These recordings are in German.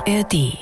ARD.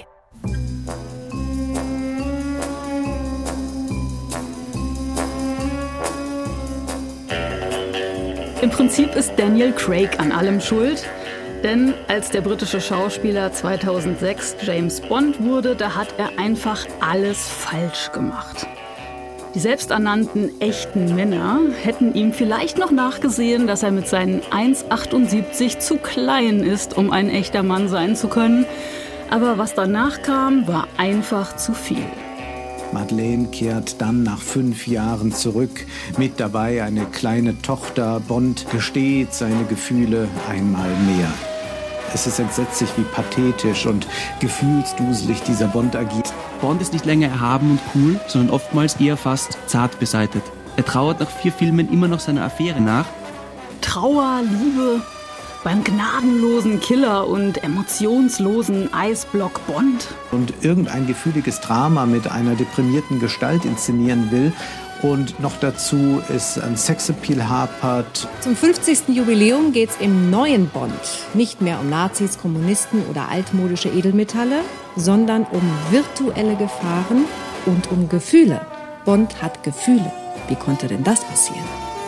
Im Prinzip ist Daniel Craig an allem schuld, denn als der britische Schauspieler 2006 James Bond wurde, da hat er einfach alles falsch gemacht. Die selbsternannten echten Männer hätten ihm vielleicht noch nachgesehen, dass er mit seinen 1,78 zu klein ist, um ein echter Mann sein zu können. Aber was danach kam, war einfach zu viel. Madeleine kehrt dann nach 5 Jahren zurück. Mit dabei eine kleine Tochter. Bond gesteht seine Gefühle einmal mehr. Es ist entsetzlich, wie pathetisch und gefühlsduselig dieser Bond agiert. Bond ist nicht länger erhaben und cool, sondern oftmals eher fast zart beseitet. Er trauert nach 4 Filmen immer noch seiner Affäre nach. Trauer, Liebe beim gnadenlosen Killer und emotionslosen Eisblock Bond. Und irgendein gefühliges Drama mit einer deprimierten Gestalt inszenieren will. Und noch dazu ist ein Sexappeal hapert. Zum 50. Jubiläum geht es im neuen Bond nicht mehr um Nazis, Kommunisten oder altmodische Edelmetalle, sondern um virtuelle Gefahren und um Gefühle. Bond hat Gefühle. Wie konnte denn das passieren?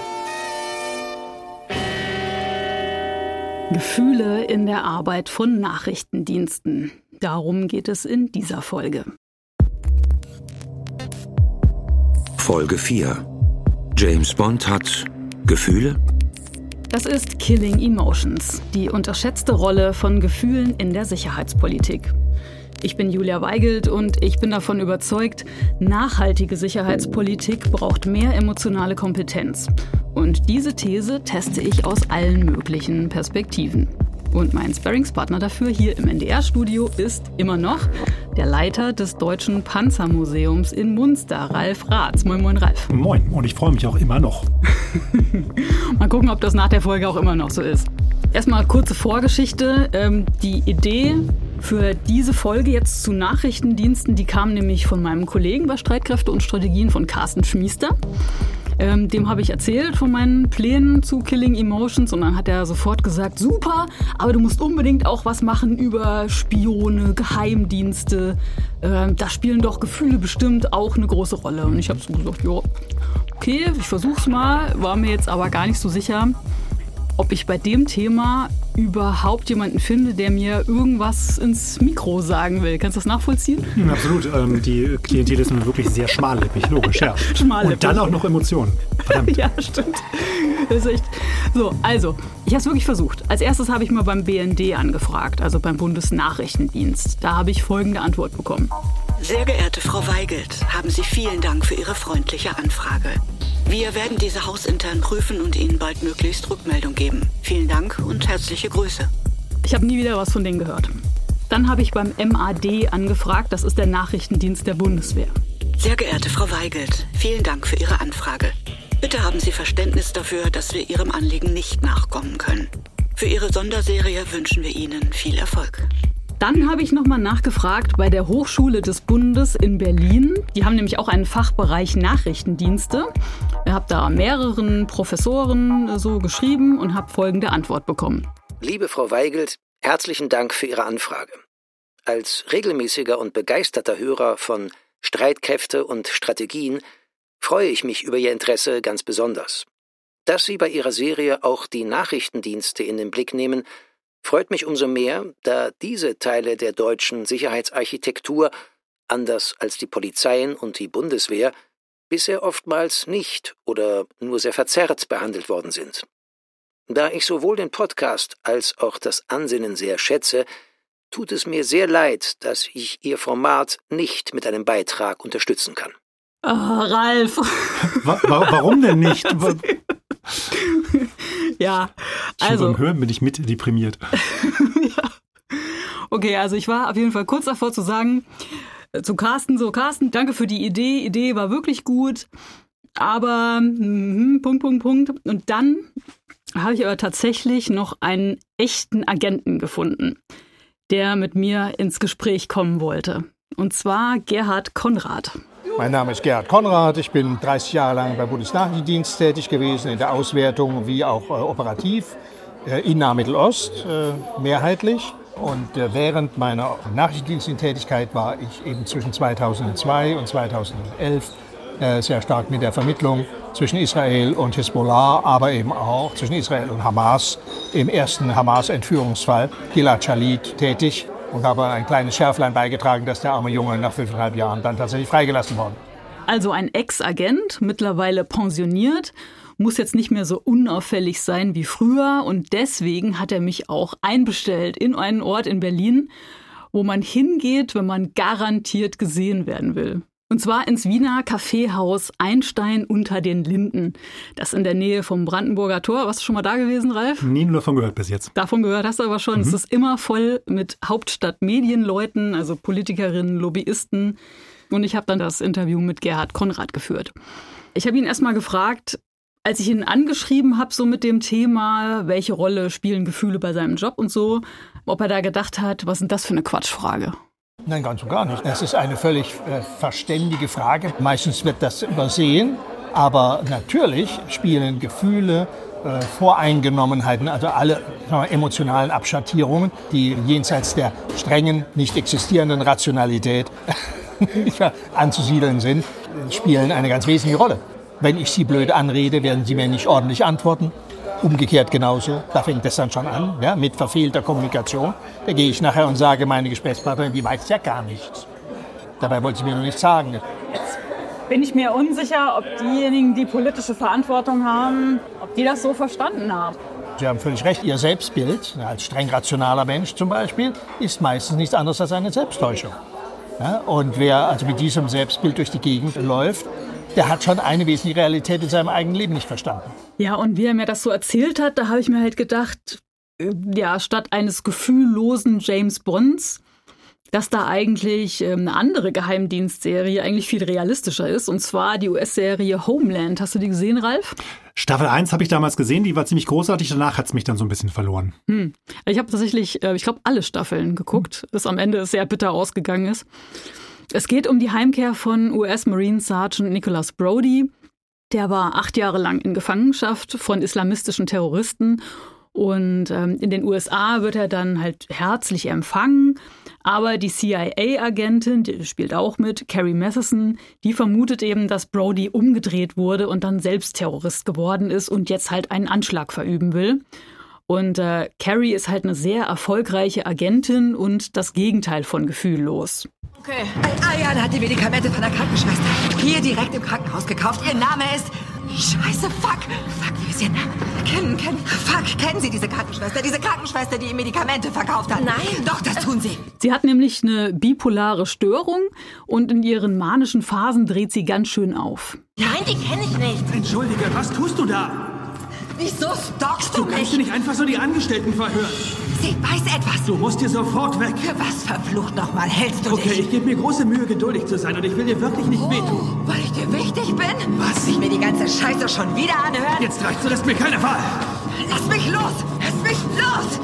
Gefühle in der Arbeit von Nachrichtendiensten. Darum geht es in dieser Folge. Folge 4. James Bond hat Gefühle? Das ist Killing Emotions, die unterschätzte Rolle von Gefühlen in der Sicherheitspolitik. Ich bin Julia Weigelt und ich bin davon überzeugt, nachhaltige Sicherheitspolitik braucht mehr emotionale Kompetenz. Und diese These teste ich aus allen möglichen Perspektiven. Und mein Sparringspartner dafür hier im NDR-Studio ist immer noch der Leiter des Deutschen Panzermuseums in Munster, Ralf Raths. Moin, moin, Ralf. Moin, und ich freue mich auch immer noch. Mal gucken, ob das nach der Folge auch immer noch so ist. Erstmal kurze Vorgeschichte. Die Idee für diese Folge jetzt zu Nachrichtendiensten, die kam nämlich von meinem Kollegen bei Streitkräfte und Strategien, von Carsten Schmiester. Dem habe ich erzählt von meinen Plänen zu Killing Emotions und dann hat er sofort gesagt, super, aber du musst unbedingt auch was machen über Spione, Geheimdienste. Da spielen doch Gefühle bestimmt auch eine große Rolle. Und ich habe so gesagt, ja, okay, ich versuch's mal, war mir jetzt aber gar nicht so sicher, ob ich bei dem Thema überhaupt jemanden finde, der mir irgendwas ins Mikro sagen will. Kannst du das nachvollziehen? Absolut. Die Klientel ist mir wirklich sehr schmallippig, logisch, ja. Schmallippig. Und dann auch noch Emotionen. Verdammt. Ja, stimmt. Das ist echt. So, also, ich habe es wirklich versucht. Als erstes habe ich mal beim BND angefragt, also beim Bundesnachrichtendienst. Da habe ich folgende Antwort bekommen. Sehr geehrte Frau Weigelt, haben Sie vielen Dank für Ihre freundliche Anfrage. Wir werden diese hausintern prüfen und Ihnen baldmöglichst Rückmeldung geben. Vielen Dank und herzliche Grüße. Ich habe nie wieder was von denen gehört. Dann habe ich beim MAD angefragt, das ist der Nachrichtendienst der Bundeswehr. Sehr geehrte Frau Weigelt, vielen Dank für Ihre Anfrage. Bitte haben Sie Verständnis dafür, dass wir Ihrem Anliegen nicht nachkommen können. Für Ihre Sonderserie wünschen wir Ihnen viel Erfolg. Dann habe ich nochmal nachgefragt bei der Hochschule des Bundes in Berlin. Die haben nämlich auch einen Fachbereich Nachrichtendienste. Ich habe da mehreren Professoren so geschrieben und habe folgende Antwort bekommen. Liebe Frau Weigelt, herzlichen Dank für Ihre Anfrage. Als regelmäßiger und begeisterter Hörer von Streitkräfte und Strategien freue ich mich über Ihr Interesse ganz besonders. Dass Sie bei Ihrer Serie auch die Nachrichtendienste in den Blick nehmen, freut mich umso mehr, da diese Teile der deutschen Sicherheitsarchitektur, anders als die Polizeien und die Bundeswehr, bisher oftmals nicht oder nur sehr verzerrt behandelt worden sind. Da ich sowohl den Podcast als auch das Ansinnen sehr schätze, tut es mir sehr leid, dass ich Ihr Format nicht mit einem Beitrag unterstützen kann. Oh, Ralf. Warum denn nicht? Ja, Schon also. beim Hören bin ich mit deprimiert. Ja. Okay, also ich war auf jeden Fall kurz davor zu sagen, zu Carsten, danke für die Idee. Idee war wirklich gut, aber Punkt. Und dann habe ich aber tatsächlich noch einen echten Agenten gefunden, der mit mir ins Gespräch kommen wollte. Und zwar Gerhard Konrad. Mein Name ist Gerhard Konrad. Ich bin 30 Jahre lang beim Bundesnachrichtendienst tätig gewesen, in der Auswertung wie auch operativ. In Nahmittelost mehrheitlich. Und während meiner nachrichtendienstlichen Tätigkeit war ich eben zwischen 2002 und 2011 sehr stark mit der Vermittlung zwischen Israel und Hisbollah, aber eben auch zwischen Israel und Hamas im ersten Hamas-Entführungsfall Gilad Shalit tätig und habe ein kleines Schärflein beigetragen, dass der arme Junge nach 5,5 Jahren dann tatsächlich freigelassen worden. Also ein Ex-Agent, mittlerweile pensioniert, muss jetzt nicht mehr so unauffällig sein wie früher. Und deswegen hat er mich auch einbestellt in einen Ort in Berlin, wo man hingeht, wenn man garantiert gesehen werden will. Und zwar ins Wiener Kaffeehaus Einstein unter den Linden. Das in der Nähe vom Brandenburger Tor. Warst du schon mal da gewesen, Ralf? Nie nur davon gehört bis jetzt. Davon gehört hast du aber schon. Es ist immer voll mit Hauptstadtmedienleuten, also Politikerinnen, Lobbyisten. Und ich habe dann das Interview mit Gerhard Konrad geführt. Ich habe ihn erstmal gefragt, als ich ihn angeschrieben habe, so mit dem Thema, welche Rolle spielen Gefühle bei seinem Job und so, ob er da gedacht hat, was ist denn das für eine Quatschfrage? Nein, ganz und gar nicht. Das ist eine völlig verständige Frage. Meistens wird das übersehen, aber natürlich spielen Gefühle, Voreingenommenheiten, also alle emotionalen Abschattierungen, die jenseits der strengen, nicht existierenden Rationalität anzusiedeln sind, spielen eine ganz wesentliche Rolle. Wenn ich Sie blöd anrede, werden Sie mir nicht ordentlich antworten. Umgekehrt genauso. Da fängt das dann schon an, ja, mit verfehlter Kommunikation. Da gehe ich nachher und sage, meine Gesprächspartnerin, die weiß ja gar nichts. Dabei wollte sie mir noch nichts sagen. Jetzt bin ich mir unsicher, ob diejenigen, die politische Verantwortung haben, ob die das so verstanden haben. Sie haben völlig recht. Ihr Selbstbild, als streng rationaler Mensch zum Beispiel, ist meistens nichts anderes als eine Selbsttäuschung. Ja, und wer also mit diesem Selbstbild durch die Gegend läuft, der hat schon eine wesentliche Realität in seinem eigenen Leben nicht verstanden. Ja, und wie er mir das so erzählt hat, da habe ich mir halt gedacht, ja, statt eines gefühllosen James Bonds, dass da eigentlich eine andere Geheimdienstserie eigentlich viel realistischer ist. Und zwar die US-Serie Homeland. Hast du die gesehen, Ralf? Staffel 1 habe ich damals gesehen, die war ziemlich großartig. Danach hat es mich dann so ein bisschen verloren. Ich habe tatsächlich, ich glaube, alle Staffeln geguckt, bis am Ende es sehr bitter ausgegangen ist. Es geht um die Heimkehr von US-Marine Sergeant Nicholas Brody. Der war 8 Jahre lang in Gefangenschaft von islamistischen Terroristen. Und in den USA wird er dann halt herzlich empfangen. Aber die CIA-Agentin, die spielt auch mit, Carrie Matheson, die vermutet eben, dass Brody umgedreht wurde und dann selbst Terrorist geworden ist und jetzt halt einen Anschlag verüben will. Und Carrie ist halt eine sehr erfolgreiche Agentin und das Gegenteil von gefühllos. Okay. Ayan hat die Medikamente von der Krankenschwester hier direkt im Krankenhaus gekauft. Ihr Name ist... Scheiße, fuck, wie ist Ihr Name? Kennen Sie diese Krankenschwester? Diese Krankenschwester, die Medikamente verkauft hat? Nein. Doch, das tun Sie. Sie hat nämlich eine bipolare Störung und in ihren manischen Phasen dreht sie ganz schön auf. Nein, die kenne ich nicht. Entschuldige, was tust du da? Wieso stalkst du mich? Du kannst dir nicht einfach so die Angestellten verhören. Sie weiß etwas. Du musst hier sofort weg. Für was verflucht nochmal hältst du dich? Okay, ich gebe mir große Mühe, geduldig zu sein und ich will dir wirklich nicht wehtun. Weil ich dir wichtig bin? Was? Ich mir die ganze Scheiße schon wieder anhören? Jetzt reicht's, du lässt mir keine Wahl. Lass mich los! Lass mich los!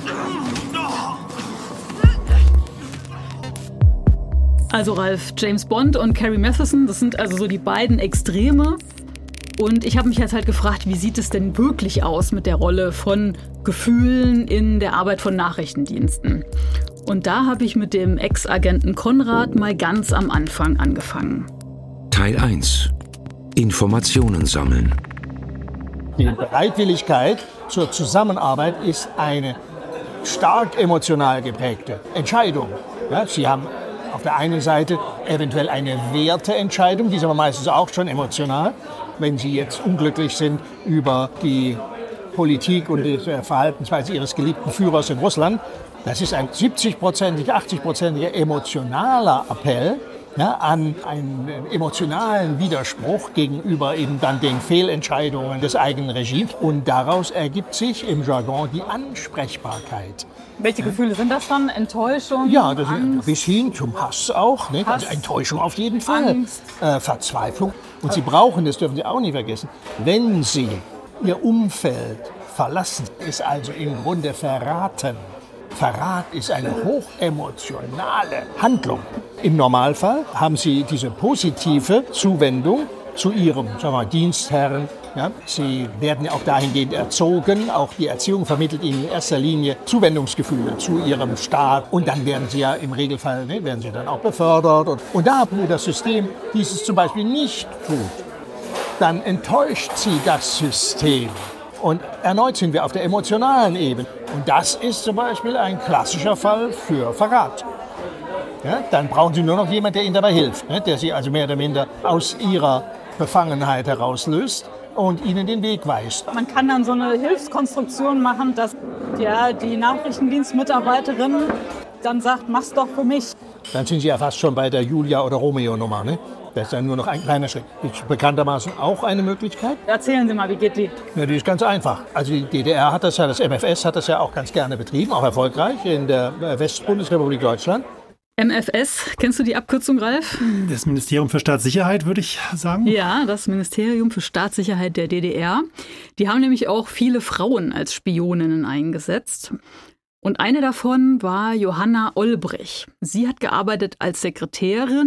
Also Ralf, James Bond und Carrie Matheson, das sind also so die beiden Extreme. Und ich habe mich jetzt halt gefragt, wie sieht es denn wirklich aus mit der Rolle von Gefühlen in der Arbeit von Nachrichtendiensten? Und da habe ich mit dem Ex-Agenten Konrad mal ganz am Anfang angefangen. Teil 1. Informationen sammeln. Die Bereitwilligkeit zur Zusammenarbeit ist eine stark emotional geprägte Entscheidung. Ja, Sie haben auf der einen Seite eventuell eine Werteentscheidung, die ist aber meistens auch schon emotional. Wenn Sie jetzt unglücklich sind über die Politik und die Verhaltensweise Ihres geliebten Führers in Russland, das ist ein 70-prozentiger, 80-prozentiger emotionaler Appell, ja, an einen emotionalen Widerspruch gegenüber eben dann den Fehlentscheidungen des eigenen Regimes. Und daraus ergibt sich im Jargon die Ansprechbarkeit. Welche Gefühle sind das dann? Enttäuschung? Ja, das Angst? Bis hin zum Hass auch. Ne? Hass, also Enttäuschung auf jeden Fall. Angst. Verzweiflung. Und Sie brauchen, das dürfen Sie auch nicht vergessen, wenn Sie Ihr Umfeld verlassen, ist also im Grunde verraten. Verrat ist eine hochemotionale Handlung. Im Normalfall haben Sie diese positive Zuwendung zu Ihrem Dienstherrn, Ja, sie werden auch dahingehend erzogen. Auch die Erziehung vermittelt ihnen in erster Linie Zuwendungsgefühle zu ihrem Staat. Und dann werden sie ja im Regelfall werden sie dann auch befördert. Und da haben wir das System, dieses zum Beispiel nicht tut, dann enttäuscht sie das System. Und erneut sind wir auf der emotionalen Ebene. Und das ist zum Beispiel ein klassischer Fall für Verrat. Ja, dann brauchen Sie nur noch jemanden, der Ihnen dabei hilft, ne? Der Sie also mehr oder minder aus Ihrer Befangenheit herauslöst und Ihnen den Weg weist. Man kann dann so eine Hilfskonstruktion machen, dass die Nachrichtendienstmitarbeiterin dann sagt, mach's doch für mich. Dann sind Sie ja fast schon bei der Julia- oder Romeo-Nummer, ne? Das ist dann nur noch ein kleiner Schritt. Ist bekanntermaßen auch eine Möglichkeit. Erzählen Sie mal, wie geht die? Ja, die ist ganz einfach. Also die DDR hat das MFS hat das ja auch ganz gerne betrieben, auch erfolgreich in der Westbundesrepublik Deutschland. MFS, kennst du die Abkürzung, Ralf? Das Ministerium für Staatssicherheit, würde ich sagen. Ja, das Ministerium für Staatssicherheit der DDR. Die haben nämlich auch viele Frauen als Spioninnen eingesetzt. Und eine davon war Johanna Olbrich. Sie hat gearbeitet als Sekretärin,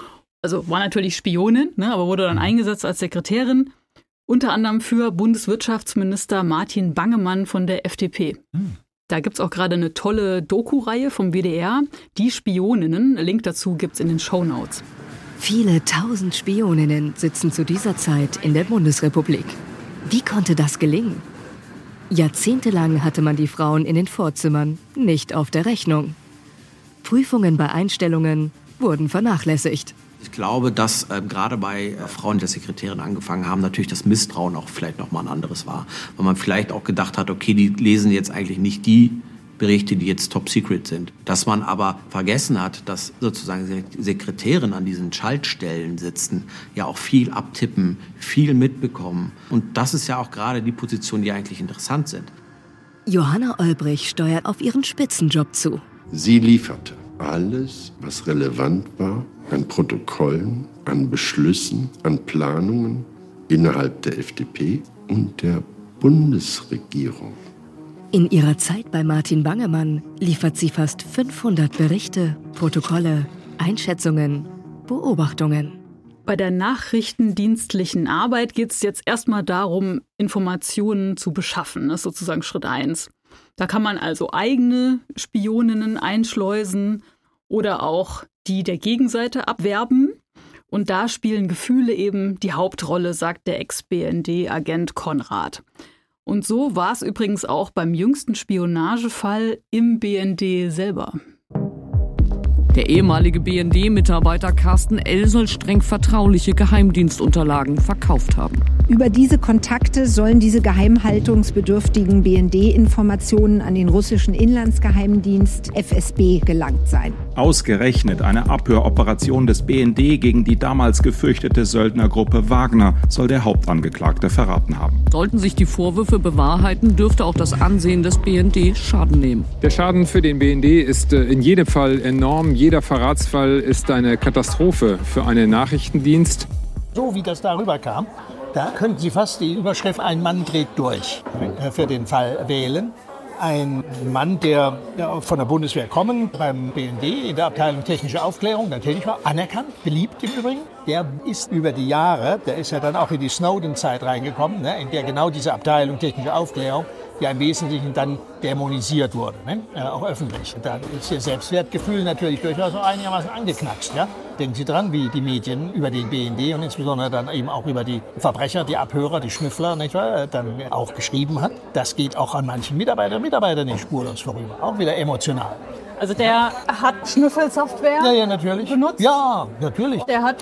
also war natürlich Spionin, ne, aber wurde dann eingesetzt als Sekretärin, unter anderem für Bundeswirtschaftsminister Martin Bangemann von der FDP. Da gibt's auch gerade eine tolle Doku-Reihe vom WDR, Die Spioninnen. Link dazu gibt's in den Shownotes. Viele tausend Spioninnen sitzen zu dieser Zeit in der Bundesrepublik. Wie konnte das gelingen? Jahrzehntelang hatte man die Frauen in den Vorzimmern nicht auf der Rechnung. Prüfungen bei Einstellungen wurden vernachlässigt. Ich glaube, dass gerade bei Frauen, die als Sekretärin angefangen haben, natürlich das Misstrauen auch vielleicht noch mal ein anderes war. Weil man vielleicht auch gedacht hat, okay, die lesen jetzt eigentlich nicht die Berichte, die jetzt top secret sind. Dass man aber vergessen hat, dass sozusagen Sekretärinnen an diesen Schaltstellen sitzen, ja auch viel abtippen, viel mitbekommen. Und das ist ja auch gerade die Positionen, die eigentlich interessant sind. Johanna Olbrich steuert auf ihren Spitzenjob zu. Sie lieferte alles, was relevant war, an Protokollen, an Beschlüssen, an Planungen innerhalb der FDP und der Bundesregierung. In ihrer Zeit bei Martin Bangemann liefert sie fast 500 Berichte, Protokolle, Einschätzungen, Beobachtungen. Bei der nachrichtendienstlichen Arbeit geht es jetzt erstmal darum, Informationen zu beschaffen. Das ist sozusagen Schritt 1. Da kann man also eigene Spioninnen einschleusen oder auch die der Gegenseite abwerben. Und da spielen Gefühle eben die Hauptrolle, sagt der Ex-BND-Agent Konrad. Und so war es übrigens auch beim jüngsten Spionagefall im BND selber. Der ehemalige BND-Mitarbeiter Carsten L. soll streng vertrauliche Geheimdienstunterlagen verkauft haben. Über diese Kontakte sollen diese geheimhaltungsbedürftigen BND-Informationen an den russischen Inlandsgeheimdienst FSB gelangt sein. Ausgerechnet eine Abhöroperation des BND gegen die damals gefürchtete Söldnergruppe Wagner soll der Hauptangeklagte verraten haben. Sollten sich die Vorwürfe bewahrheiten, dürfte auch das Ansehen des BND Schaden nehmen. Der Schaden für den BND ist in jedem Fall enorm. Jeder Verratsfall ist eine Katastrophe für einen Nachrichtendienst. So wie das darüber kam, da könnten Sie fast die Überschrift "Ein Mann dreht durch" für den Fall wählen. Ein Mann, der von der Bundeswehr kommen, beim BND in der Abteilung Technische Aufklärung, dann tätig war, anerkannt, beliebt im Übrigen. Der ist über die Jahre, der ist ja dann auch in die Snowden-Zeit reingekommen, ne, in der genau diese Abteilung Technische Aufklärung ja im Wesentlichen dann dämonisiert wurde, ne, auch öffentlich. Und dann ist Ihr Selbstwertgefühl natürlich durchaus auch einigermaßen angeknackst. Ja? Denken Sie dran, wie die Medien über den BND und insbesondere dann eben auch über die Verbrecher, die Abhörer, die Schnüffler, nicht wahr, dann auch geschrieben hat. Das geht auch an manchen Mitarbeitern nicht spurlos vorüber. Auch wieder emotional. Also der hat Schnüffelsoftware natürlich. benutzt? Ja, natürlich. Der hat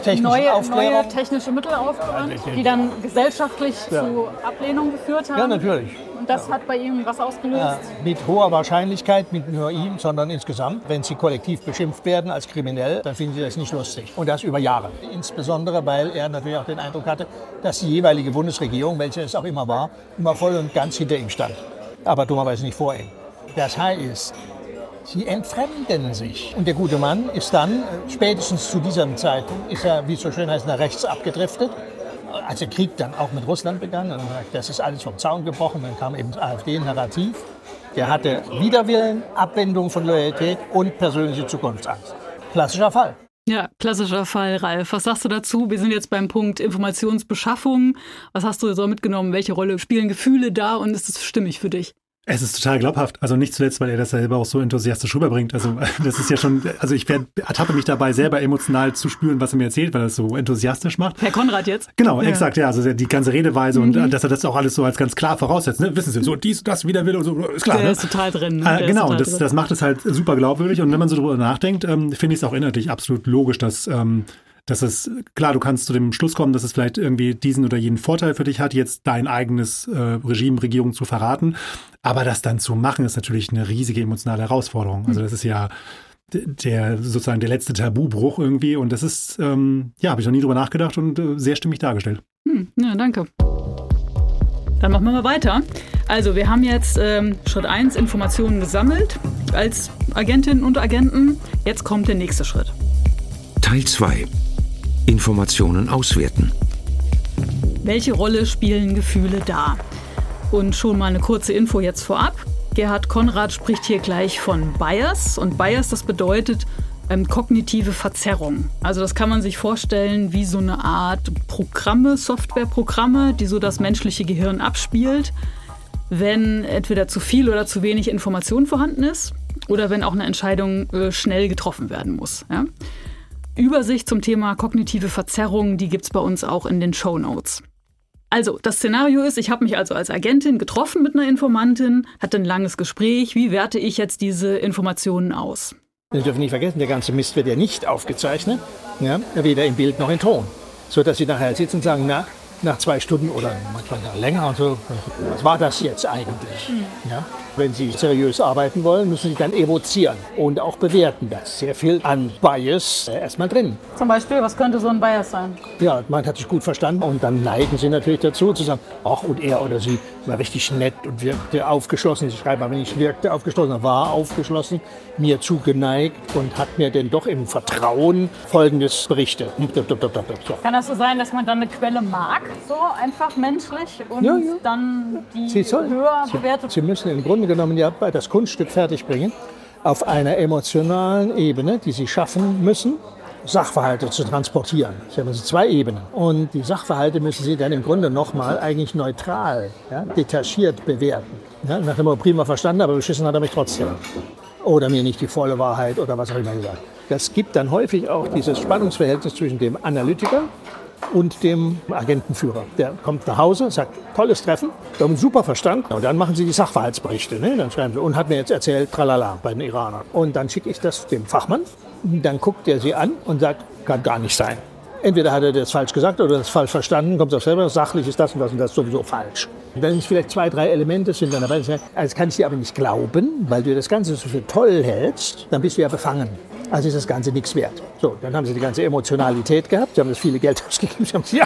neue technische Mittel aufgewandt, die dann gesellschaftlich zu Ablehnung geführt haben? Ja, natürlich. Und das hat bei ihm was ausgelöst? Ja, mit hoher Wahrscheinlichkeit, nicht nur ihm, sondern insgesamt. Wenn Sie kollektiv beschimpft werden als kriminell, dann finden Sie das nicht lustig. Und das über Jahre. Insbesondere, weil er natürlich auch den Eindruck hatte, dass die jeweilige Bundesregierung, welche es auch immer war, immer voll und ganz hinter ihm stand. Aber dummerweise nicht vor ihm. Das heißt, Sie entfremden sich. Und der gute Mann ist dann, spätestens zu diesem Zeitpunkt, ist er, wie es so schön heißt, nach rechts abgedriftet. Als der Krieg dann auch mit Russland begann, und das ist alles vom Zaun gebrochen, dann kam eben das AfD-Narrativ. Der hatte Widerwillen, Abwendung von Loyalität und persönliche Zukunftsangst. Klassischer Fall. Ja, klassischer Fall, Ralf. Was sagst du dazu? Wir sind jetzt beim Punkt Informationsbeschaffung. Was hast du so mitgenommen? Welche Rolle spielen Gefühle da und ist es stimmig für dich? Es ist total glaubhaft. Also nicht zuletzt, weil er das selber auch so enthusiastisch rüberbringt. Also das ist ja schon, also ich ertappe mich dabei selber emotional zu spüren, was er mir erzählt, weil er das so enthusiastisch macht. Herr Konrad jetzt? Genau, exakt, ja. Also die ganze Redeweise und dass er das auch alles so als ganz klar voraussetzt. Ne? Wissen Sie, so dies, das, wieder will und so, ist klar. Der ne? ist total drin. Genau, das macht es halt super glaubwürdig. Und wenn man so drüber nachdenkt, finde ich es auch inhaltlich absolut logisch, dass es, klar, du kannst zu dem Schluss kommen, dass es vielleicht irgendwie diesen oder jenen Vorteil für dich hat, jetzt dein eigenes Regime, Regierung zu verraten. Aber das dann zu machen, ist natürlich eine riesige emotionale Herausforderung. Also das ist ja der letzte Tabubruch irgendwie. Und das ist, habe ich noch nie drüber nachgedacht und sehr stimmig dargestellt. Ja, danke. Dann machen wir mal weiter. Also wir haben jetzt Schritt 1, Informationen gesammelt als Agentinnen und Agenten. Jetzt kommt der nächste Schritt. Teil 2. Informationen auswerten. Welche Rolle spielen Gefühle da? Und schon mal eine kurze Info jetzt vorab. Gerhard Konrad spricht hier gleich von Bias. Und Bias, das bedeutet kognitive Verzerrung. Also das kann man sich vorstellen wie so eine Art Programme, Softwareprogramme, die so das menschliche Gehirn abspielt, wenn entweder zu viel oder zu wenig Information vorhanden ist oder wenn auch eine Entscheidung schnell getroffen werden muss. Ja? Übersicht zum Thema kognitive Verzerrung, die gibt's bei uns auch in den Shownotes. Also, das Szenario ist, ich habe mich also als Agentin getroffen mit einer Informantin, hatte ein langes Gespräch. Wie werte ich jetzt diese Informationen aus? Sie dürfen nicht vergessen, der ganze Mist wird ja nicht aufgezeichnet, ja, weder im Bild noch im Ton. So dass Sie nachher sitzen und sagen, nach 2 Stunden oder manchmal länger und so, was war das jetzt eigentlich? Ja? Wenn Sie seriös arbeiten wollen, müssen Sie dann evozieren und auch bewerten. Da ist sehr viel an Bias erstmal drin. Zum Beispiel, was könnte so ein Bias sein? Ja, man hat sich gut verstanden und dann neigen Sie natürlich dazu zu sagen, ach, und er oder sie war richtig nett und wirkte aufgeschlossen. Sie schreiben aber nicht, wirkte aufgeschlossen, er war aufgeschlossen, mir zugeneigt und hat mir denn doch im Vertrauen Folgendes berichtet. So. Kann das so sein, dass man dann eine Quelle mag, so einfach menschlich und dann die höher bewertet? Sie müssen im Grunde genommen ja das Kunststück fertigbringen, auf einer emotionalen Ebene, die Sie schaffen müssen, Sachverhalte zu transportieren. Sie haben also 2 Ebenen. Und die Sachverhalte müssen Sie dann im Grunde nochmal eigentlich neutral, detachiert bewerten. Ja, nach dem Motto, prima verstanden, aber beschissen hat er mich trotzdem. Oder mir nicht die volle Wahrheit oder was auch immer gesagt. Das gibt dann häufig auch dieses Spannungsverhältnis zwischen dem Analytiker und dem Agentenführer. Der kommt nach Hause, sagt, tolles Treffen, wir haben uns super verstanden. Und dann machen sie die Sachverhaltsberichte. Ne? Dann schreiben sie, und hat mir jetzt erzählt, tralala, bei den Iranern. Und dann schicke ich das dem Fachmann. Dann guckt er sie an und sagt, kann gar nicht sein. Entweder hat er das falsch gesagt oder das falsch verstanden, kommt auf selber, sachlich ist das und das sowieso falsch. Wenn es vielleicht 2, 3 Elemente sind, dann dabei, das kann ich dir aber nicht glauben, weil du das Ganze so für toll hältst, dann bist du ja befangen. Also ist das Ganze nichts wert. So, dann haben sie die ganze Emotionalität gehabt, sie haben das viele Geld ausgegeben, sie haben sie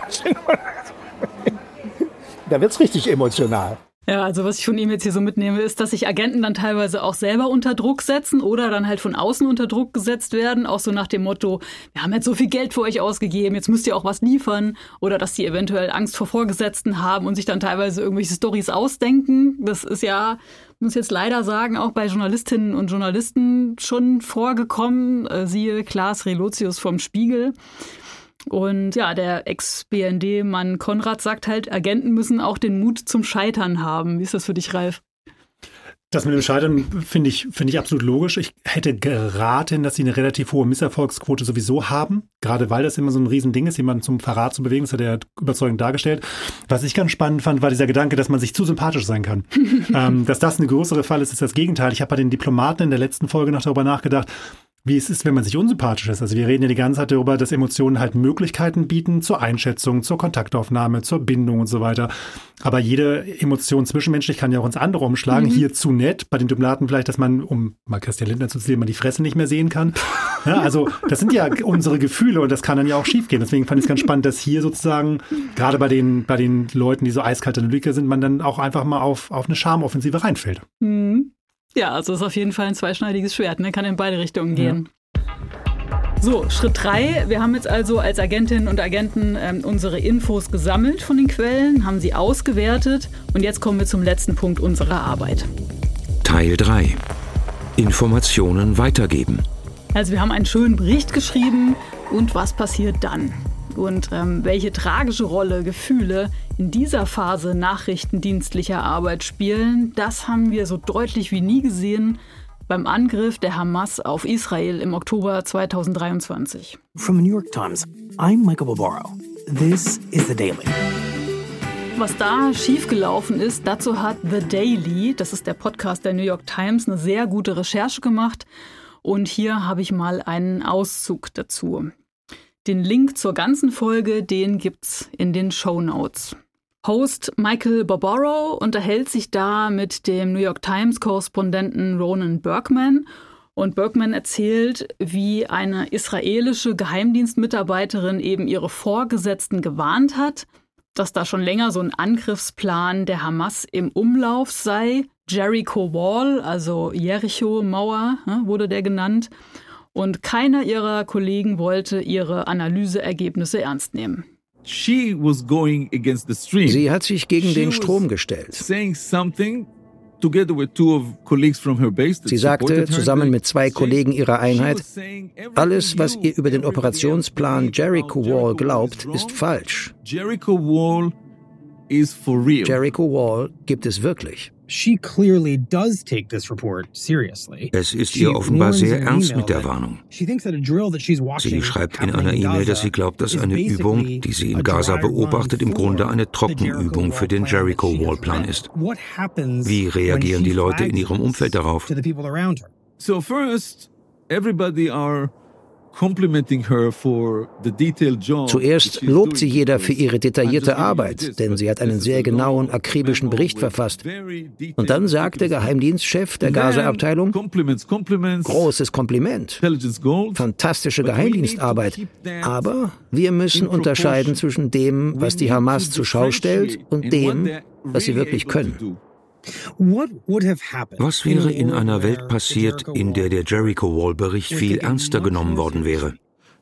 da wird es richtig emotional. Ja, also was ich von ihm jetzt hier so mitnehme, ist, dass sich Agenten dann teilweise auch selber unter Druck setzen oder dann halt von außen unter Druck gesetzt werden, auch so nach dem Motto, wir haben jetzt so viel Geld für euch ausgegeben, jetzt müsst ihr auch was liefern, oder dass die eventuell Angst vor Vorgesetzten haben und sich dann teilweise irgendwelche Storys ausdenken. Das ist ja, muss jetzt leider sagen, auch bei Journalistinnen und Journalisten schon vorgekommen, siehe Klaas Relotius vom Spiegel. Und ja, der Ex-BND-Mann Konrad sagt halt, Agenten müssen auch den Mut zum Scheitern haben. Wie ist das für dich, Ralf? Das mit dem Scheitern finde ich absolut logisch. Ich hätte geraten, dass sie eine relativ hohe Misserfolgsquote sowieso haben. Gerade weil das immer so ein Riesending ist, jemanden zum Verrat zu bewegen. Das hat er überzeugend dargestellt. Was ich ganz spannend fand, war dieser Gedanke, dass man sich zu sympathisch sein kann. Dass das eine größere Fall ist, ist das Gegenteil. Ich habe bei den Diplomaten in der letzten Folge noch darüber nachgedacht, wie es ist, wenn man sich unsympathisch ist. Also wir reden ja die ganze Zeit darüber, dass Emotionen halt Möglichkeiten bieten zur Einschätzung, zur Kontaktaufnahme, zur Bindung und so weiter. Aber jede Emotion zwischenmenschlich kann ja auch ins andere umschlagen. Hier zu nett, bei den Diplomaten vielleicht, dass man, um mal Christian Lindner zu zitieren, man die Fresse nicht mehr sehen kann. Ja, also das sind ja unsere Gefühle und das kann dann ja auch schief gehen. Deswegen fand ich es ganz spannend, dass hier sozusagen, gerade bei den Leuten, die so eiskalte Analytiker sind, man dann auch einfach mal auf eine Charmoffensive reinfällt. Mhm. Ja, also ist auf jeden Fall ein zweischneidiges Schwert, ne? Kann in beide Richtungen gehen. Ja. So, Schritt 3. Wir haben jetzt also als Agentinnen und Agenten unsere Infos gesammelt von den Quellen, haben sie ausgewertet und jetzt kommen wir zum letzten Punkt unserer Arbeit. Teil 3. Informationen weitergeben. Also wir haben einen schönen Bericht geschrieben, Und was passiert dann? Und welche tragische Rolle Gefühle in dieser Phase nachrichtendienstlicher Arbeit spielen, das haben wir so deutlich wie nie gesehen beim Angriff der Hamas auf Israel im Oktober 2023. From the New York Times, I'm Michael Barbaro. This is The Daily. Was da schiefgelaufen ist, dazu hat The Daily, das ist der Podcast der New York Times, eine sehr gute Recherche gemacht. Und hier habe ich mal einen Auszug dazu. Den Link zur ganzen Folge, den gibt's in den Shownotes. Host Michael Barbaro unterhält sich da mit dem New York Times-Korrespondenten Ronan Bergman. Und Bergman erzählt, wie eine israelische Geheimdienstmitarbeiterin eben ihre Vorgesetzten gewarnt hat, dass da schon länger so ein Angriffsplan der Hamas im Umlauf sei. Jericho Wall, also Jericho-Mauer, wurde der genannt. Und keiner ihrer Kollegen wollte ihre Analyseergebnisse ernst nehmen. Sie hat sich gegen den Strom gestellt. Sie sagte zusammen mit 2 Kollegen ihrer Einheit, alles, was ihr über den Operationsplan Jericho Wall glaubt, ist falsch. Jericho Wall gibt es wirklich. Es ist ihr offenbar sehr ernst mit der Warnung. Sie schreibt in einer E-Mail, dass sie glaubt, dass eine Übung, die sie in Gaza beobachtet, im Grunde eine Trockenübung für den Jericho-Wall-Plan ist. Wie reagieren die Leute in ihrem Umfeld darauf? Zuerst lobt sie jeder für ihre detaillierte Arbeit, denn sie hat einen sehr genauen, akribischen Bericht verfasst. Und dann sagt der Geheimdienstchef der Gaza-Abteilung, großes Kompliment, fantastische Geheimdienstarbeit, aber wir müssen unterscheiden zwischen dem, was die Hamas zur Schau stellt, und dem, was sie wirklich können. Was wäre in einer Welt passiert, in der der Jericho-Wall-Bericht viel ernster genommen worden wäre?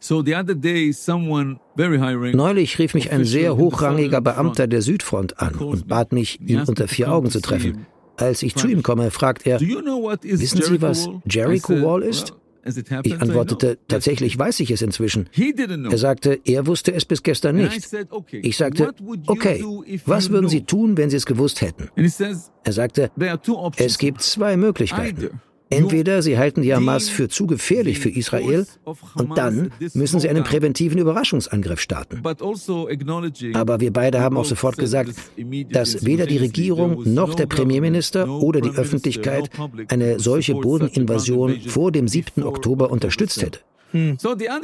Neulich rief mich ein sehr hochrangiger Beamter der Südfront an und bat mich, ihn unter 4 Augen zu treffen. Als ich zu ihm komme, fragt er, wissen Sie, was Jericho Wall ist? Ich antwortete, tatsächlich weiß ich es inzwischen. Er sagte, er wusste es bis gestern nicht. Ich sagte, okay, was würden Sie tun, wenn Sie es gewusst hätten? Er sagte, es gibt 2 Möglichkeiten. Entweder Sie halten die Hamas für zu gefährlich für Israel und dann müssen Sie einen präventiven Überraschungsangriff starten. Aber wir beide haben auch sofort gesagt, dass weder die Regierung noch der Premierminister oder die Öffentlichkeit eine solche Bodeninvasion vor dem 7. Oktober unterstützt hätte. Die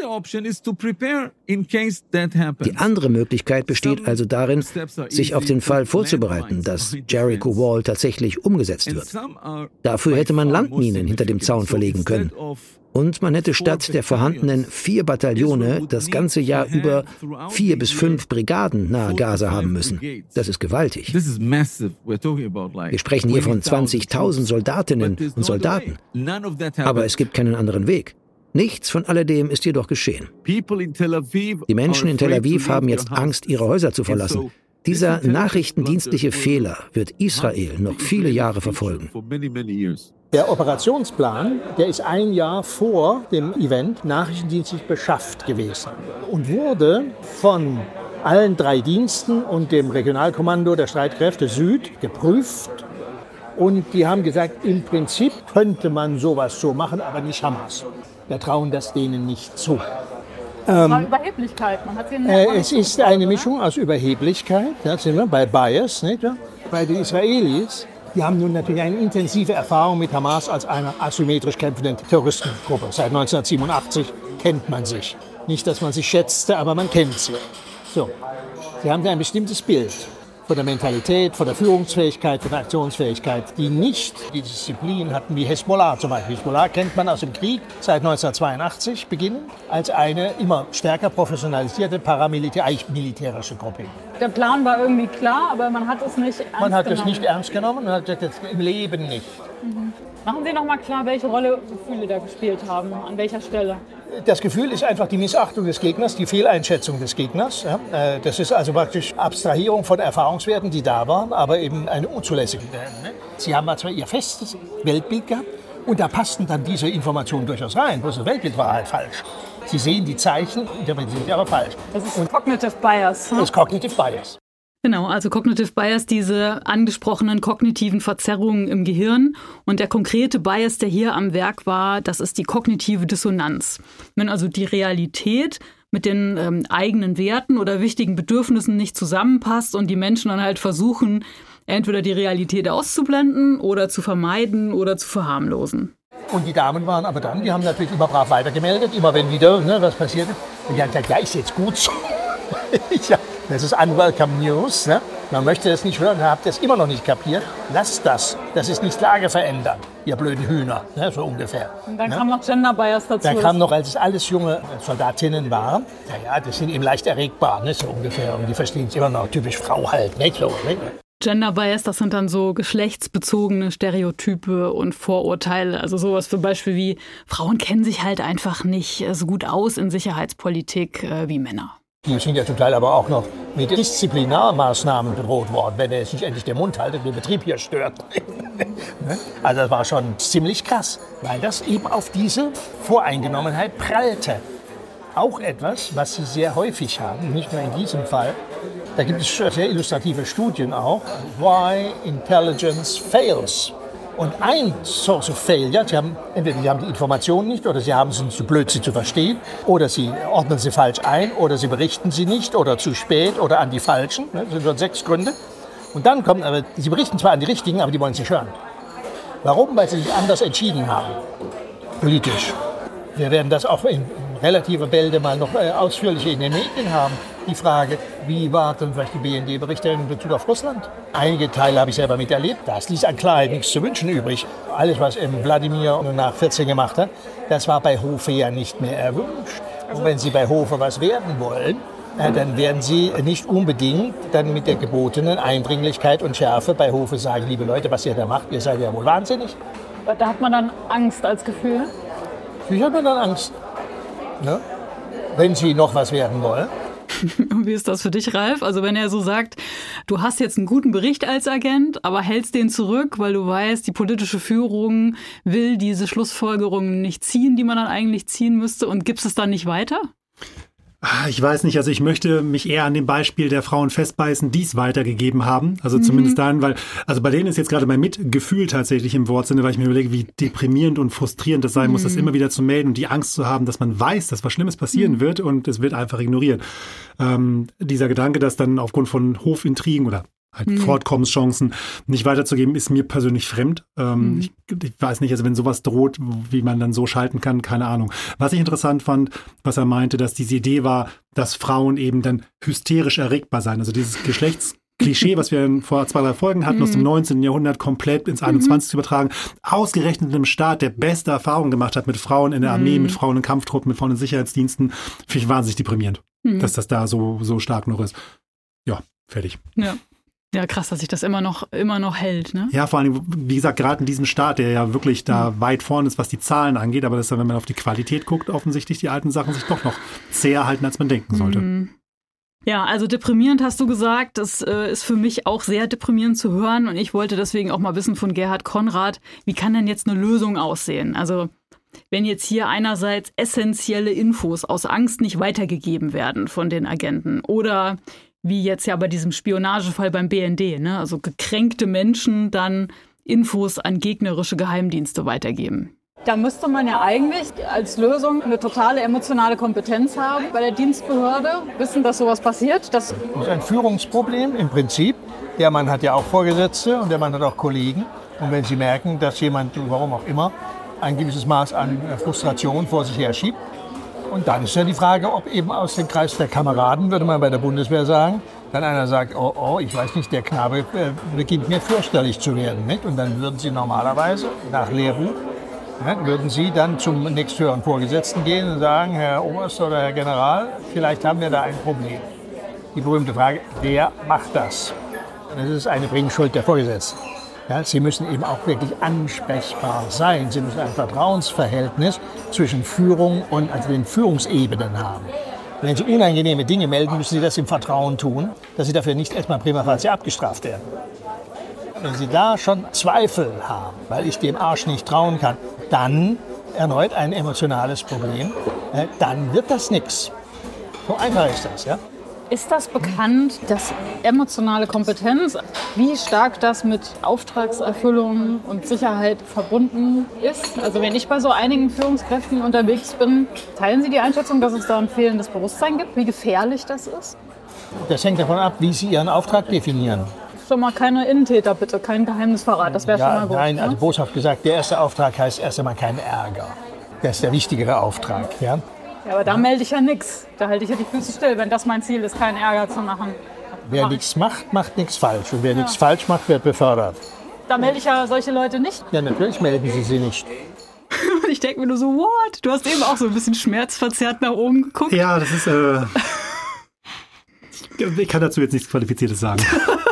andere Möglichkeit besteht also darin, sich auf den Fall vorzubereiten, dass Jericho Wall tatsächlich umgesetzt wird. Dafür hätte man Landminen hinter dem Zaun verlegen können. Und man hätte statt der vorhandenen 4 Bataillone das ganze Jahr über 4 bis 5 Brigaden nahe Gaza haben müssen. Das ist gewaltig. Wir sprechen hier von 20.000 Soldatinnen und Soldaten. Aber es gibt keinen anderen Weg. Nichts von alledem ist jedoch geschehen. Die Menschen in Tel Aviv haben jetzt Angst, ihre Häuser zu verlassen. Dieser nachrichtendienstliche Fehler wird Israel noch viele Jahre verfolgen. Der Operationsplan, der ist 1 Jahr vor dem Event nachrichtendienstlich beschafft gewesen und wurde von allen 3 Diensten und dem Regionalkommando der Streitkräfte Süd geprüft. Und die haben gesagt, im Prinzip könnte man sowas so machen, aber nicht Hamas. Wir trauen das denen nicht zu. Überheblichkeit. Man hat es ist eine Mischung aus Überheblichkeit, da sind wir bei Bias, nicht? Bei den Israelis. Die haben nun natürlich eine intensive Erfahrung mit Hamas als einer asymmetrisch kämpfenden Terroristengruppe. Seit 1987 kennt man sich. Nicht, dass man sich schätzte, aber man kennt sie. So. Sie haben ein bestimmtes Bild von der Mentalität, von der Führungsfähigkeit, von der Aktionsfähigkeit, die nicht die Disziplin hatten wie Hezbollah zum Beispiel. Hezbollah kennt man aus dem Krieg seit 1982 beginnend als eine immer stärker professionalisierte paramilitärische Gruppe. Der Plan war irgendwie klar, aber man hat es nicht ernst genommen. Man hat es nicht ernst genommen und hat gesagt, im Leben nicht. Mhm. Machen Sie noch mal klar, welche Rolle Gefühle da gespielt haben, an welcher Stelle? Das Gefühl ist einfach die Missachtung des Gegners, die Fehleinschätzung des Gegners. Das ist also praktisch Abstrahierung von Erfahrungswerten, die da waren, aber eben eine unzulässige. Sie haben zwar ihr festes Weltbild gehabt und da passten dann diese Informationen durchaus rein. Das Weltbild war halt falsch. Sie sehen die Zeichen, interpretieren sie aber falsch. Das ist Cognitive Bias. Das ist Cognitive Bias. Genau, also Cognitive Bias, diese angesprochenen kognitiven Verzerrungen im Gehirn. Und der konkrete Bias, der hier am Werk war, das ist die kognitive Dissonanz. Wenn also die Realität mit den eigenen Werten oder wichtigen Bedürfnissen nicht zusammenpasst und die Menschen dann halt versuchen, entweder die Realität auszublenden oder zu vermeiden oder zu verharmlosen. Und die Damen waren aber dann, die haben natürlich immer brav weitergemeldet, immer wenn wieder was passierte. Und die haben gesagt, ja, ist jetzt gut so. Ja, das ist unwelcome news. Ne? Man möchte das nicht hören, habt ihr es immer noch nicht kapiert. Lasst das. Das ist nicht Lage verändern, ihr blöden Hühner, ne? So ungefähr. Und dann kam noch Gender Bias dazu. Dann kam noch, als es alles junge Soldatinnen waren, ja, das sind eben leicht erregbar, ne? So ungefähr. Und die verstehen es immer noch, typisch Frau halt. Ne? So, ne? Gender Bias, das sind dann so geschlechtsbezogene Stereotype und Vorurteile. Also sowas zum Beispiel wie, Frauen kennen sich halt einfach nicht so gut aus in Sicherheitspolitik wie Männer. Die sind ja zum Teil aber auch noch mit Disziplinarmaßnahmen bedroht worden, wenn er sich endlich den Mund haltet, den Betrieb hier stört. Also das war schon ziemlich krass, weil das eben auf diese Voreingenommenheit prallte. Auch etwas, was sie sehr häufig haben, nicht nur in diesem Fall. Da gibt es sehr illustrative Studien auch. Why Intelligence Fails. Und ein Source of Failure, entweder sie haben die Informationen nicht oder sie sind zu blöd, sie zu verstehen, oder sie ordnen sie falsch ein, oder sie berichten sie nicht, oder zu spät, oder an die Falschen. Das sind schon 6 Gründe. Und dann kommen aber, sie berichten zwar an die Richtigen, aber die wollen es nicht hören. Warum? Weil sie sich anders entschieden haben. Politisch. Wir werden das auch in relativer Bälde mal noch ausführlicher in den Medien haben. Die Frage, wie war denn vielleicht die BND-Berichte in Bezug auf Russland? Einige Teile habe ich selber miterlebt. Das ließ an Klarheit nichts zu wünschen übrig. Alles, was Wladimir nach 14 gemacht hat, das war bei Hofe ja nicht mehr erwünscht. Und wenn Sie bei Hofe was werden wollen, dann werden Sie nicht unbedingt dann mit der gebotenen Eindringlichkeit und Schärfe bei Hofe sagen, liebe Leute, was ihr da macht, ihr seid ja wohl wahnsinnig. Da hat man dann Angst als Gefühl? Wie hat man dann Angst? Ne? Wenn Sie noch was werden wollen. Und wie ist das für dich, Ralf? Also wenn er so sagt, du hast jetzt einen guten Bericht als Agent, aber hältst den zurück, weil du weißt, die politische Führung will diese Schlussfolgerungen nicht ziehen, die man dann eigentlich ziehen müsste, und gibst es dann nicht weiter? Ich weiß nicht, also ich möchte mich eher an dem Beispiel der Frauen festbeißen, die es weitergegeben haben. Also zumindest dann, weil, also bei denen ist jetzt gerade mein Mitgefühl tatsächlich im Wortsinne, weil ich mir überlege, wie deprimierend und frustrierend das sein muss, das immer wieder zu melden und die Angst zu haben, dass man weiß, dass was Schlimmes passieren wird und es wird einfach ignoriert. Dieser Gedanke, dass dann aufgrund von Hofintrigen oder halt Fortkommenschancen nicht weiterzugeben, ist mir persönlich fremd. Ich weiß nicht, also wenn sowas droht, wie man dann so schalten kann, keine Ahnung. Was ich interessant fand, was er meinte, dass diese Idee war, dass Frauen eben dann hysterisch erregbar seien. Also dieses Geschlechtsklischee, was wir vor 2, 3 Folgen hatten, aus dem 19. Jahrhundert komplett ins 21. übertragen, ausgerechnet in einem Staat, der beste Erfahrungen gemacht hat mit Frauen in der Armee, mit Frauen in Kampftruppen, mit Frauen in Sicherheitsdiensten, finde ich wahnsinnig deprimierend, dass das da so stark noch ist. Ja, fertig. Ja, krass, dass sich das immer noch hält, ne? Ja, vor allem, wie gesagt, gerade in diesem Staat, der ja wirklich da weit vorne ist, was die Zahlen angeht, aber dass dann, wenn man auf die Qualität guckt, offensichtlich die alten Sachen sich doch noch zäher halten, als man denken sollte. Ja, also deprimierend hast du gesagt, das ist für mich auch sehr deprimierend zu hören, und ich wollte deswegen auch mal wissen von Gerhard Konrad, wie kann denn jetzt eine Lösung aussehen? Also wenn jetzt hier einerseits essentielle Infos aus Angst nicht weitergegeben werden von den Agenten oder wie jetzt ja bei diesem Spionagefall beim BND, ne? Also gekränkte Menschen dann Infos an gegnerische Geheimdienste weitergeben. Da müsste man ja eigentlich als Lösung eine totale emotionale Kompetenz haben bei der Dienstbehörde, wissen, dass sowas passiert. Das ist ein Führungsproblem im Prinzip. Der Mann hat ja auch Vorgesetzte und der Mann hat auch Kollegen. Und wenn Sie merken, dass jemand, warum auch immer, ein gewisses Maß an Frustration vor sich her schiebt, und dann ist ja die Frage, ob eben aus dem Kreis der Kameraden, würde man bei der Bundeswehr sagen, dann einer sagt, oh, ich weiß nicht, der Knabe beginnt mir fürchterlich zu werden. Nicht? Und dann würden Sie normalerweise nach Lehrbuch, würden Sie dann zum nächsthöheren Vorgesetzten gehen und sagen, Herr Oberst oder Herr General, vielleicht haben wir da ein Problem. Die berühmte Frage, wer macht das? Das ist eine Bringschuld der Vorgesetzten. Ja, Sie müssen eben auch wirklich ansprechbar sein. Sie müssen ein Vertrauensverhältnis zwischen Führung und also den Führungsebenen haben. Wenn Sie unangenehme Dinge melden, müssen Sie das im Vertrauen tun, dass Sie dafür nicht erstmal prima facie abgestraft werden. Wenn Sie da schon Zweifel haben, weil ich dem Arsch nicht trauen kann, dann erneut ein emotionales Problem. dann wird das nichts. So einfach ist das, ja. Ist das bekannt, dass emotionale Kompetenz, wie stark das mit Auftragserfüllung und Sicherheit verbunden ist? Also wenn ich bei so einigen Führungskräften unterwegs bin, teilen Sie die Einschätzung, dass es da ein fehlendes Bewusstsein gibt, wie gefährlich das ist? Das hängt davon ab, wie Sie Ihren Auftrag definieren. Schon mal keine Innentäter bitte, kein Geheimnisverrat, das wäre schon mal gut. Nein, ne? also boshaft gesagt, der erste Auftrag heißt erst einmal kein Ärger. Das ist der wichtigere Auftrag, ja. Ja, aber da melde ich ja nichts. Da halte ich ja die Füße still, wenn das mein Ziel ist, keinen Ärger zu machen. Wer nichts macht, macht nichts falsch. Und wer nichts falsch macht, wird befördert. Da melde ich ja solche Leute nicht. Ja, natürlich melden Sie sie nicht. Und ich denke mir nur so, what? Du hast eben auch so ein bisschen schmerzverzerrt nach oben geguckt. Ja, das ist... ich kann dazu jetzt nichts Qualifiziertes sagen.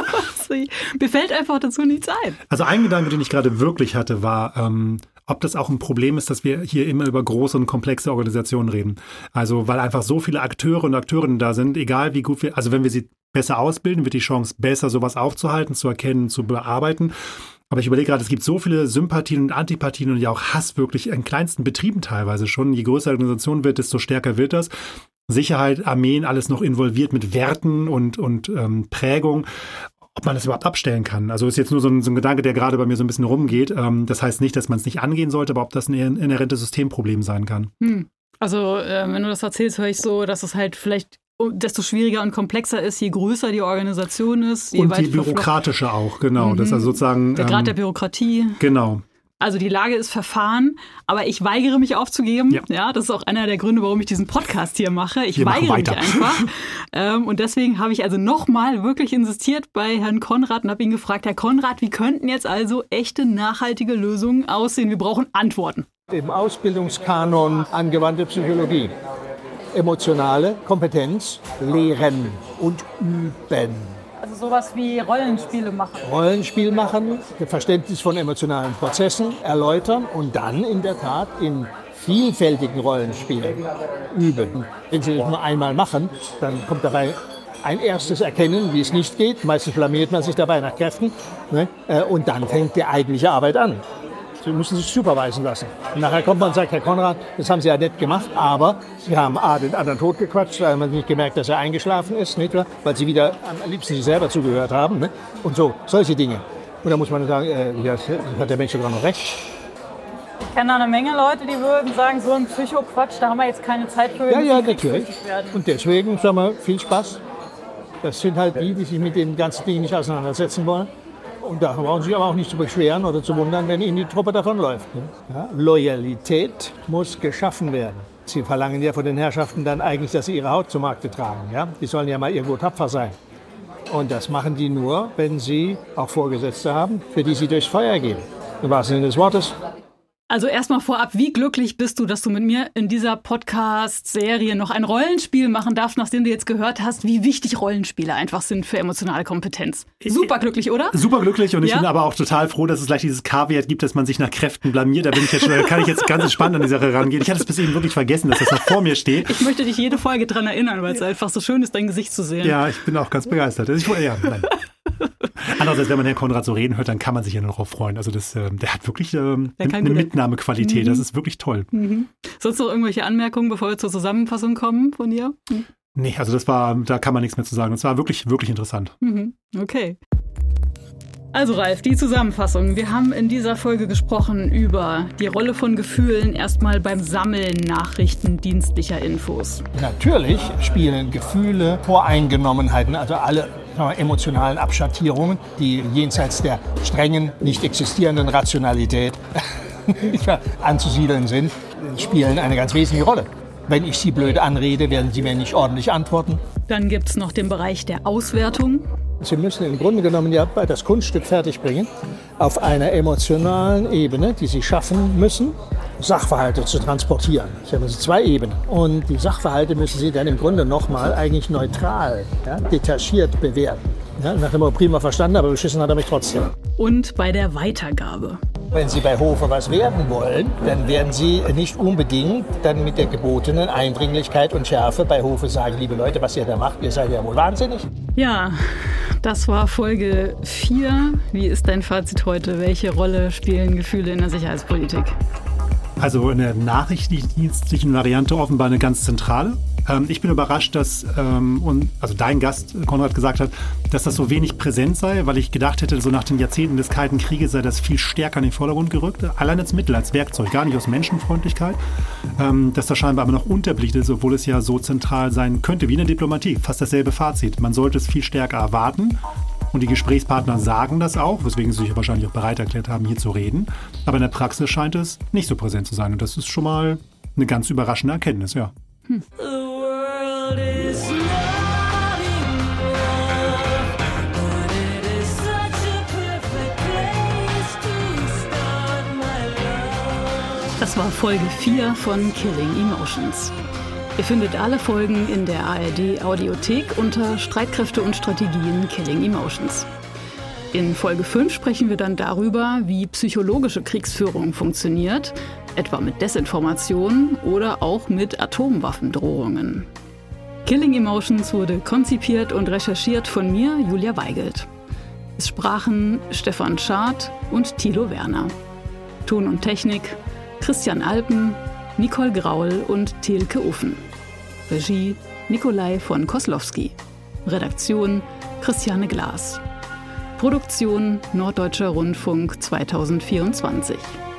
Mir fällt einfach dazu nichts ein. Also ein Gedanke, den ich gerade wirklich hatte, war... ob das auch ein Problem ist, dass wir hier immer über große und komplexe Organisationen reden. Also weil einfach so viele Akteure und Akteurinnen da sind, egal wie gut wir, also wenn wir sie besser ausbilden, wird die Chance besser, sowas aufzuhalten, zu erkennen, zu bearbeiten. Aber ich überlege gerade, es gibt so viele Sympathien und Antipathien und ja auch Hass wirklich in kleinsten Betrieben teilweise schon. Je größer die Organisation wird, desto stärker wird das. Sicherheit, Armeen, alles noch involviert mit Werten und Prägung. Ob man das überhaupt abstellen kann. Also ist jetzt nur so ein Gedanke, der gerade bei mir so ein bisschen rumgeht. Das heißt nicht, dass man es nicht angehen sollte, aber ob das ein inhärentes Systemproblem sein kann. Also wenn du das erzählst, höre ich so, dass es halt vielleicht desto schwieriger und komplexer ist, je größer die Organisation ist. Je und je bürokratischer auch, genau. Das ist also sozusagen der Grad der Bürokratie. Genau. Also die Lage ist verfahren, aber ich weigere mich aufzugeben. Ja, das ist auch einer der Gründe, warum ich diesen Podcast hier mache. Ich weigere mich einfach. Und deswegen habe ich also nochmal wirklich insistiert bei Herrn Konrad und habe ihn gefragt, Herr Konrad, wie könnten jetzt also echte, nachhaltige Lösungen aussehen? Wir brauchen Antworten. Im Ausbildungskanon angewandte Psychologie. Emotionale Kompetenz lehren und üben. Also sowas wie Rollenspiele machen. Rollenspiel machen, Verständnis von emotionalen Prozessen erläutern und dann in der Tat in vielfältigen Rollenspielen üben. Wenn Sie das nur einmal machen, dann kommt dabei ein erstes Erkennen, wie es nicht geht. Meistens blamiert man sich dabei nach Kräften. Ne? Und dann fängt die eigentliche Arbeit an. Sie müssen sich supervisen lassen. Und nachher kommt man und sagt, Herr Konrad, das haben Sie ja nett gemacht, aber Sie haben A, den anderen totgequatscht, weil man nicht gemerkt, dass er eingeschlafen ist, nicht wahr? Weil Sie wieder am liebsten sich selber zugehört haben. Ne? Und so, solche Dinge. Und da muss man sagen, ja, hat der Mensch sogar noch recht. Ich kenne eine Menge Leute, die würden sagen, so ein Psychoquatsch, da haben wir jetzt keine Zeit für. Ja, natürlich. Und deswegen, sagen wir, viel Spaß. Das sind halt die sich mit den ganzen Dingen nicht auseinandersetzen wollen. Und da brauchen Sie sich aber auch nicht zu beschweren oder zu wundern, wenn Ihnen die Truppe davonläuft. Ja? Loyalität muss geschaffen werden. Sie verlangen ja von den Herrschaften dann eigentlich, dass sie ihre Haut zu Markte tragen. Ja? Die sollen ja mal irgendwo tapfer sein. Und das machen die nur, wenn sie auch Vorgesetzte haben, für die sie durchs Feuer gehen. Im wahrsten Sinne des Wortes. Also erstmal vorab, wie glücklich bist du, dass du mit mir in dieser Podcast-Serie noch ein Rollenspiel machen darfst, nachdem du jetzt gehört hast, wie wichtig Rollenspiele einfach sind für emotionale Kompetenz. Super glücklich, oder? Super glücklich und ich bin aber auch total froh, dass es gleich dieses Kaviar gibt, dass man sich nach Kräften blamiert. Da kann ich jetzt ganz entspannt an die Sache rangehen. Ich hatte es bis eben wirklich vergessen, dass das noch vor mir steht. Ich möchte dich jede Folge dran erinnern, weil es einfach so schön ist, dein Gesicht zu sehen. Ja, ich bin auch ganz begeistert. Andererseits, wenn man Herrn Konrad so reden hört, dann kann man sich ja nur darauf freuen. Also der hat wirklich eine Mitnahmequalität. Das ist wirklich toll. Sonst noch irgendwelche Anmerkungen, bevor wir zur Zusammenfassung kommen von dir? Nee, also da kann man nichts mehr zu sagen. Das war wirklich, wirklich interessant. Okay. Also Ralf, die Zusammenfassung. Wir haben in dieser Folge gesprochen über die Rolle von Gefühlen erstmal beim Sammeln nachrichtendienstlicher Infos. Natürlich spielen Gefühle, Voreingenommenheiten, also alle emotionalen Abschattierungen, die jenseits der strengen, nicht existierenden Rationalität anzusiedeln sind, spielen eine ganz wesentliche Rolle. Wenn ich Sie blöd anrede, werden Sie mir nicht ordentlich antworten. Dann gibt es noch den Bereich der Auswertung. Sie müssen im Grunde genommen ja das Kunststück fertigbringen, auf einer emotionalen Ebene, die Sie schaffen müssen, Sachverhalte zu transportieren. Sie haben also 2 Ebenen. Und die Sachverhalte müssen Sie dann im Grunde nochmal eigentlich neutral, detachiert bewerten. Ja, nach dem Motto, prima verstanden, aber beschissen hat er mich trotzdem. Und bei der Weitergabe. Wenn Sie bei Hofe was werden wollen, dann werden Sie nicht unbedingt dann mit der gebotenen Eindringlichkeit und Schärfe bei Hofe sagen, liebe Leute, was ihr da macht, ihr seid ja wohl wahnsinnig. Ja, das war Folge 4. Wie ist dein Fazit heute? Welche Rolle spielen Gefühle in der Sicherheitspolitik? Also in der nachrichtendienstlichen Variante offenbar eine ganz zentrale. Ich bin überrascht, dass dein Gast, Konrad, gesagt hat, dass das so wenig präsent sei, weil ich gedacht hätte, so nach den Jahrzehnten des Kalten Krieges sei das viel stärker in den Vordergrund gerückt. Allein als Mittel, als Werkzeug, gar nicht aus Menschenfreundlichkeit. Dass das scheinbar aber noch unterbelichtet ist, obwohl es ja so zentral sein könnte, wie in der Diplomatie. Fast dasselbe Fazit. Man sollte es viel stärker erwarten. Und die Gesprächspartner sagen das auch, weswegen sie sich wahrscheinlich auch bereit erklärt haben, hier zu reden. Aber in der Praxis scheint es nicht so präsent zu sein. Und das ist schon mal eine ganz überraschende Erkenntnis, ja. Das war Folge 4 von Killing Emotions. Ihr findet alle Folgen in der ARD-Audiothek unter Streitkräfte und Strategien Killing Emotions. In Folge 5 sprechen wir dann darüber, wie psychologische Kriegsführung funktioniert, etwa mit Desinformation oder auch mit Atomwaffendrohungen. Killing Emotions wurde konzipiert und recherchiert von mir, Julia Weigelt. Es sprachen Stefan Schad und Thilo Werner. Ton und Technik Christian Alpen, Nicole Graul und Tilke Uffen. Regie Nikolai von Koslowski. Redaktion Christiane Glas. Produktion Norddeutscher Rundfunk 2024.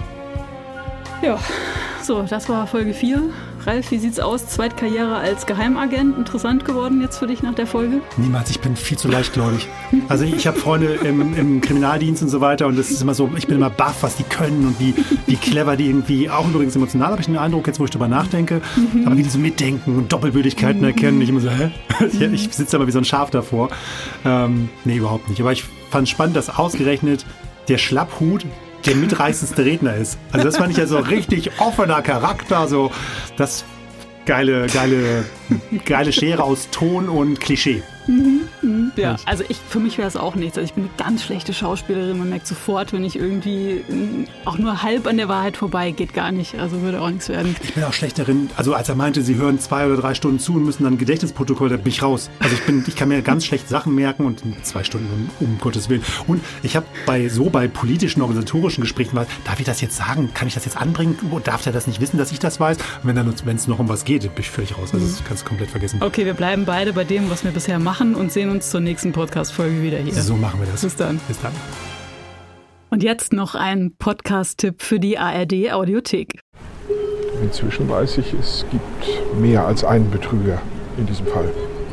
Ja, so, das war Folge 4. Ralf, wie sieht's aus? Zweitkarriere als Geheimagent, interessant geworden jetzt für dich nach der Folge? Niemals, ich bin viel zu leichtgläubig. Also ich habe Freunde im Kriminaldienst und so weiter und das ist immer so, ich bin immer baff, was die können und wie clever die irgendwie, auch übrigens emotional habe ich den Eindruck, jetzt wo ich drüber nachdenke, aber wie die so mitdenken und Doppelbödigkeiten erkennen. Ich immer so, hä? Ich sitze aber wie so ein Schaf davor. Nee, überhaupt nicht. Aber ich fand spannend, dass ausgerechnet der Schlapphut der mitreißendste Redner ist. Also das fand ich ja so richtig offener Charakter, so das geile Schere aus Ton und Klischee. Ja, also für mich wäre es auch nichts. Also ich bin eine ganz schlechte Schauspielerin. Man merkt sofort, wenn ich irgendwie auch nur halb an der Wahrheit vorbei, geht gar nicht. Also würde auch nichts werden. Ich bin auch schlecht darin. Also als er meinte, sie hören 2 oder 3 Stunden zu und müssen dann ein Gedächtnisprotokoll, da bin ich raus. Also ich kann mir ganz schlecht Sachen merken und 2 Stunden um Gottes Willen. Und ich habe bei politischen, organisatorischen Gesprächen mal, darf ich das jetzt sagen? Kann ich das jetzt anbringen? Darf der das nicht wissen, dass ich das weiß? Und wenn es noch um was geht, bin ich völlig raus. Also das kannst du komplett vergessen. Okay, wir bleiben beide bei dem, was wir bisher machen und sehen uns zur nächsten Podcast-Folge wieder hier. So machen wir das. Bis dann. Bis dann. Und jetzt noch ein Podcast-Tipp für die ARD-Audiothek. Inzwischen weiß ich, es gibt mehr als einen Betrüger in diesem Fall.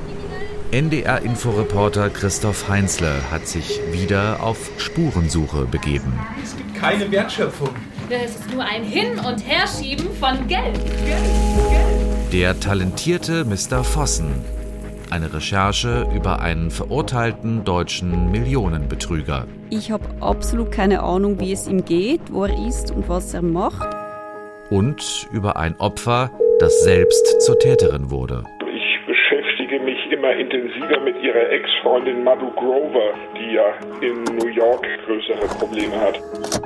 NDR-Inforeporter Christoph Heinzle hat sich wieder auf Spurensuche begeben. Es gibt keine Wertschöpfung. Es ist nur ein Hin- und Herschieben von Geld. Der talentierte Mr. Vossen. Eine Recherche über einen verurteilten deutschen Millionenbetrüger. Ich habe absolut keine Ahnung, wie es ihm geht, wo er ist und was er macht. Und über ein Opfer, das selbst zur Täterin wurde. Ich beschäftige mich immer intensiver mit ihrer Ex-Freundin Madhu Grover, die ja in New York größere Probleme hat.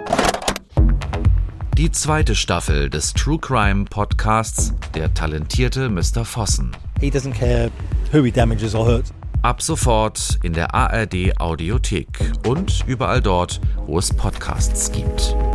Die 2. Staffel des True Crime Podcasts Der talentierte Mr. Vossen. He doesn't care who he damages or hurts. Ab sofort in der ARD Audiothek und überall dort, wo es Podcasts gibt.